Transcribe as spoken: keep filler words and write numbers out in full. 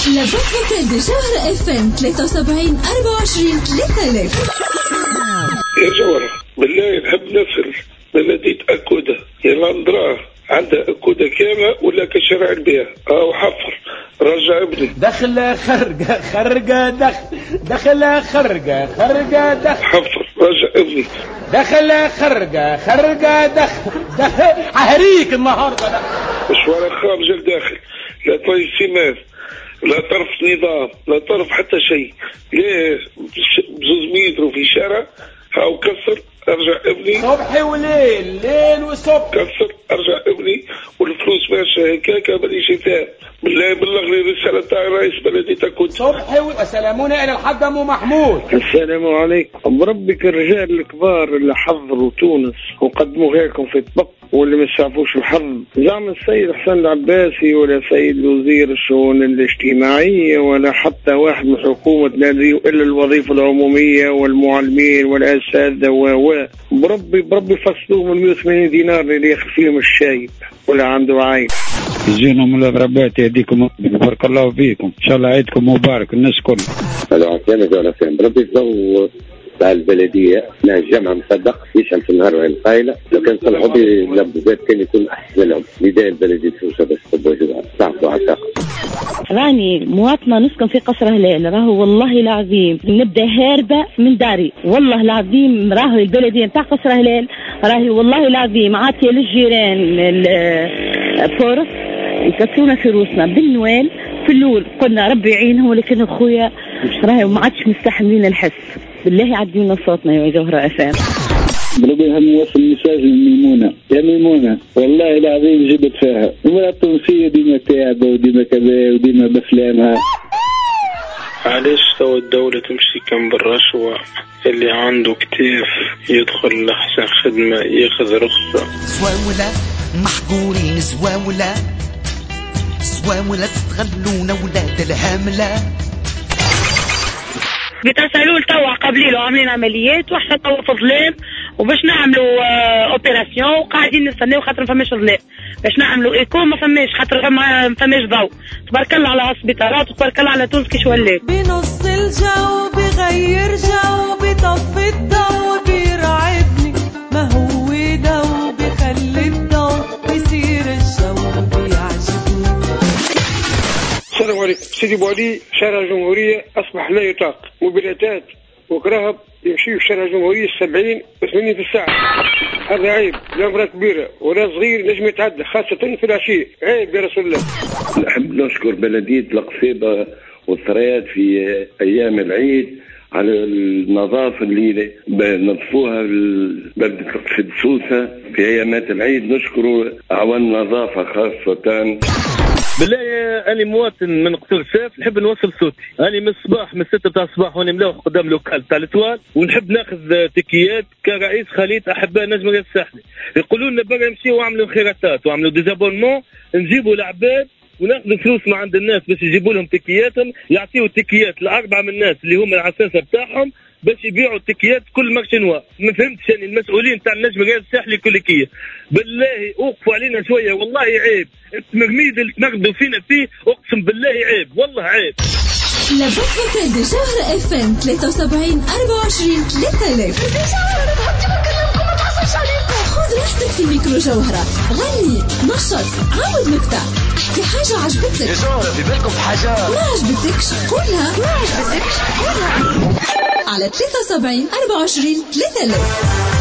لابد فوكال دي جوهرة اف ام ثلاثة وسبعين أربعة وعشرين ثلاثة آلاف. يا جوهرة بالله نحب نسأل بلدية أكودة يا لاندرا عندها أكودة كاملة ولا كشارع البيع أو حفر رجع ابني دخل خرجة خرجة دخل دخل خرجة خرجة دخل حفر رجع ابني دخل خرجة خرجة دخل دخل عهريك النهاردة ده مشوار خارج الداخل لا طريق سماث لا طرف نظام لا طرف حتى شيء ليه بزوز متر في شارع هاو كسر ارجع ابني صبح وليل ليل وصبح كسر ارجع ابني والفلوس ماشيه هكاكا بدي شتاء بالله بلغ لي رساله تاع رئيس بلديه أكودة. صبح وسلامونا الى الحاج ابو محمود. السلام عليكم بربك الرجال الكبار اللي حضروا تونس وقدموا غيركم في الطب واللي ما شافوش الحظ زعم السيد حسن العباسي ولا سيد وزير الشؤون الاجتماعيه ولا حتى واحد من حكومه نادي الا الوظيفه العموميه والمعلمين والاساتذه و بربي بربي فصلوهم من مئة وثمانين دينار اللي ياخذ فيهم الشايب ولا عنده عين. يجينا من الغربات يهديكم بارك الله فيكم ان شاء الله عيدكم مبارك الناس كلها. الو عسلامة جوله فين بربي الجو تاع البلديه نا الجامعه مصدق يشعل في النهار وين قايله لو كان صلحوا بي لبزات كان يكون احسن لهم بدايه البلديه سوسه بس تبوا صعبوا عتاق. راني مواطنه نسكن في قصر هلال راهو والله العظيم نبدا هاربه من داري والله العظيم راهو البلديه نتاع قصر هلال راهي والله العظيم عاطيه للجيران الفرص يكسرونا في روسنا بالنوال في الاول قلنا ربي يعينهم ولكن اخويا راهي ما عادش مستحملين الحس بالله عدينا صوتنا يا جوهرة افام. بربي هم وصل مساج لميمونة يا ميمونة والله العظيم جبت فيها المرأة التونسية ديما تعبة وديما كذا وديما بفلامها. علاش تو الدولة تمشي كم بالرشوة اللي عنده كتيف يدخل لحسن خدمة ياخذ رخصة زواولة محقورين زواولة زواولة تستغلونا ولاد الهاملة بتسألوا توا قبليلو عاملين عمليات وحتى توا في ظلام وباش نعملوا اوبيراسيون وقاعدين نستناو خاطر ما فماش ظلام باش نعملوا ايكو ما فماش خاطر ما فماش ضوء. تبارك الله على السبيطارات وتبارك الله على تونس كيش ولات بنص الجو بغير جو بطفي الضوء بيرعبني ما هو دو بخلي الضوء بيصير الجو بيعجبني. السلام عليكم سيدي بوعلي شارع الجمهورية أصبح لا يطاق موبيلاتات وكراهب يمشيوا في شارع الجمهورية السبعين وثمانين في الساعة. هذا عيب لا مرأة كبيرة ولا صغير نجم يتعدى خاصة في العشية عيب يا رسول الله. نحب نشكر بلدية القصيبة والثريات في أيام العيد على النظافة اللي نظفوها بلدة القصيبة سوسة في أيامات العيد نشكروا أعوان النظافة خاصة. بالله أنا مواطن من قصر سيف نحب نوصل صوتي. أنا من الصباح من ستة تاع الصباح وأنا ملوح قدام لوكال تاع التوال ونحب ناخذ تكيات كرئيس خلية أحباء نجم الساحلي. يقولوا لنا برا نمشيو وعملوا خيراتات وعملوا ديزابونمون نجيبوا العباد وناخذ فلوس ما عند الناس باش يجيبوا لهم تكياتهم يعطيوا التكيات لأربعة من الناس اللي هم العساسة بتاعهم باش يبيعوا التكيات كل مارشنوا. ما فهمتش يعني المسؤولين تاع النجم الرئاسي الساحلي كليكيه بالله اوقفوا علينا شويه والله عيب التمرميد اللي تنقدوا فينا فيه اقسم بالله عيب والله عيب. لابد فوكال دي جوهرة اف ام ثلاثة وسبعين أربعة وعشرين ثلاثة آلاف. خذ راحتك في ميكرو جوهرة غني نشط عاود نكتة في حاجة عجبتك يا جوهرة في بالكم في حاجة ما عجبتكش قولها ما عجبتكش قولها على ثلاثة وسبعين أربعة وعشرين ثلاثة آلاف.